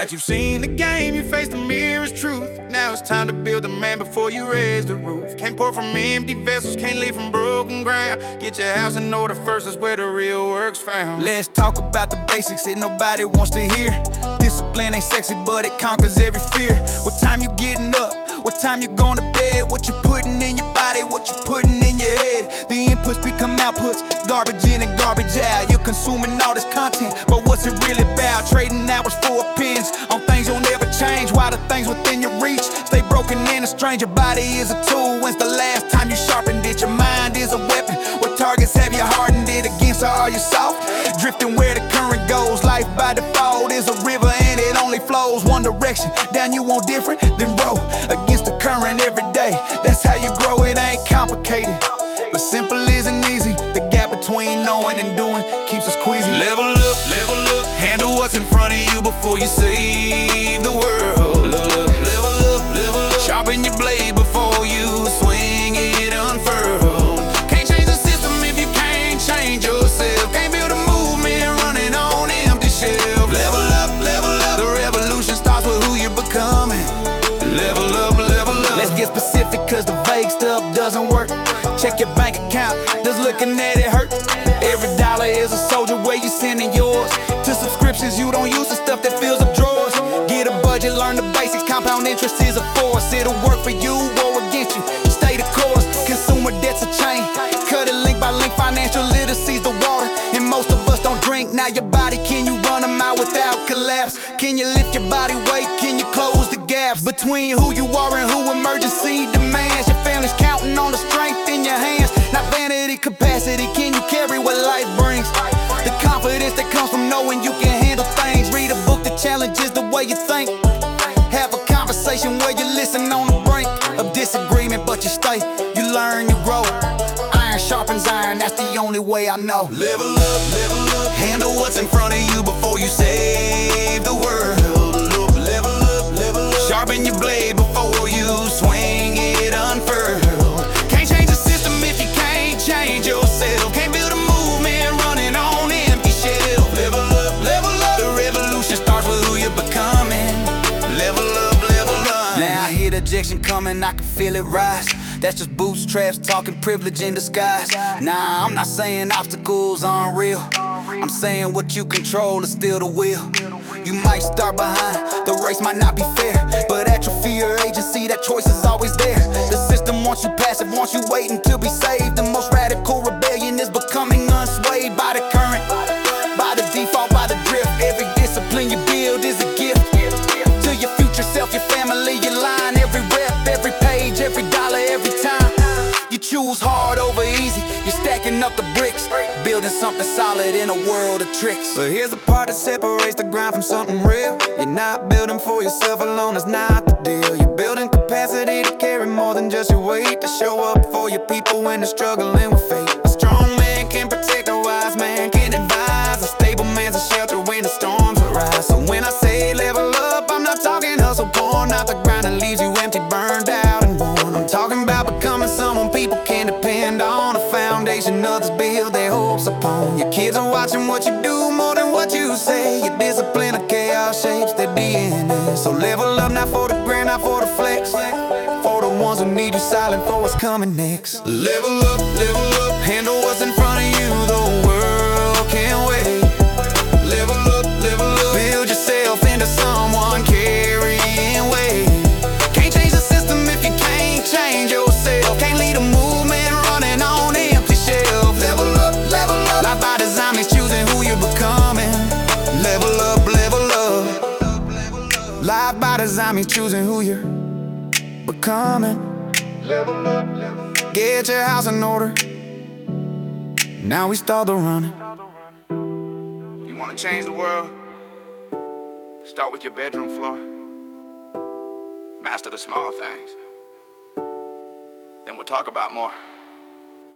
right, you've seen the game, you face the mirror's truth. Now it's time to build a man before you raise the roof. Can't pour from empty vessels, can't leave from broken ground. Get your house in order first, that's where the real work's found. Let's talk about the basics that nobody wants to hear. Discipline ain't sexy, but it conquers every fear. What time you getting up? What time you going to bed? What you putting in your body? What you putting in your head? The inputs become outputs, garbage in and garbage out. You're consuming all this content, but what's it really about? Trading hours for opinions on things you'll never change. Why the things within your reach stay broken and a stranger body is a tool. When's the last time you sharpened it? Your mind is a weapon. What targets have you hardened it against, or are you soft? Drifting where the current goes. Life by default is a river and it only flows one direction. Down you want different, then row against the current every day. That's how you grow, it ain't complicated, but simple isn't easy. The gap between knowing and doing keeps us queasy. Level up, handle what's in front of you before you save the world. Level up, sharpen your blade before you swing it unfurled. Can't change the system if you can't change yourself. Can't build a movement running on empty shelf. Level up, the revolution starts with who you're becoming. Level up. Let's get specific, cause the vague stuff doesn't work. Check your bank account, just looking at it hurt. Every dollar is a soldier, where you sending yours? To subscriptions you don't use, the stuff that fills up drawers. Get a budget, learn the basics, compound interest is a force. It'll work for you or against you, stay the course. Consumer debt's a chain, cut it link by link. Financial literacy's the water, and most of us don't drink. Now your body, can you run them out without collapse? Can you lift your body weight? Can you close the gaps between who you are and who emergency demands? Your family's counting on the strength in your hands, not vanity, capacity. Can you carry what life brings? The confidence that comes from knowing you can handle things. Read a book that challenges the way you think. Have a conversation where you listen on the brink of disagreement, but you stay, you learn, you grow. Iron sharpens iron, that's the only way I know. Level up, handle what's in front of you before you save the world. Level up, sharpen your blade before you swing it unfurled. Can't change the system if you can't change yourself. Can't build a movement running on empty shelf. Level up, the revolution starts with who you're becoming. Level up. Now I hear the ejection coming, I can feel it rise. That's just bootstraps talking, privilege in disguise. Nah, I'm not saying obstacles aren't real. I'm saying what you control is still the wheel. You might start behind, the race might not be fair, but atrophy your agency, that choice is always there. The system wants you passive, wants you waiting to be saved. The most radical rebellion is becoming unswayed by the current, by the default, by the drift. Every discipline you build is a gift to your future self, your family, your line. Every rep, every page, every dollar, every time. You choose hard over easy, you're stacking up the bricks, building something solid in a world of tricks. But here's the part that separates the grind from something real. You're not building for yourself alone, that's not the deal. You're building capacity to carry more than just your weight, to show up for your people when they're struggling with fate. A strong man can protect, a wise man can advise. A stable man's a shelter when the storms arise. So when I say level up, I'm not talking hustle porn, not the grind that leaves you empty, burned out and worn. I'm talking about becoming someone people can depend on, a foundation others build their hopes upon. Your kids are watching what you do more than what you say. Your discipline of chaos shapes their DNA. So level up, not for the grand, not for the flex, for the ones who need you silent for what's coming next. Level up, handle what's in front of you, the world can't wait. Level up, build yourself into someone carrying weight. Can't change the system if you can't change yourself. Can't lead a movement running on empty shelf. Level up, life by design is choosing who you're becoming. Level up, life by design is choosing who you're becoming. Level up, get your house in order. Now we start the running. You wanna change the world? Start with your bedroom floor. Master the small things. Then we'll talk about more.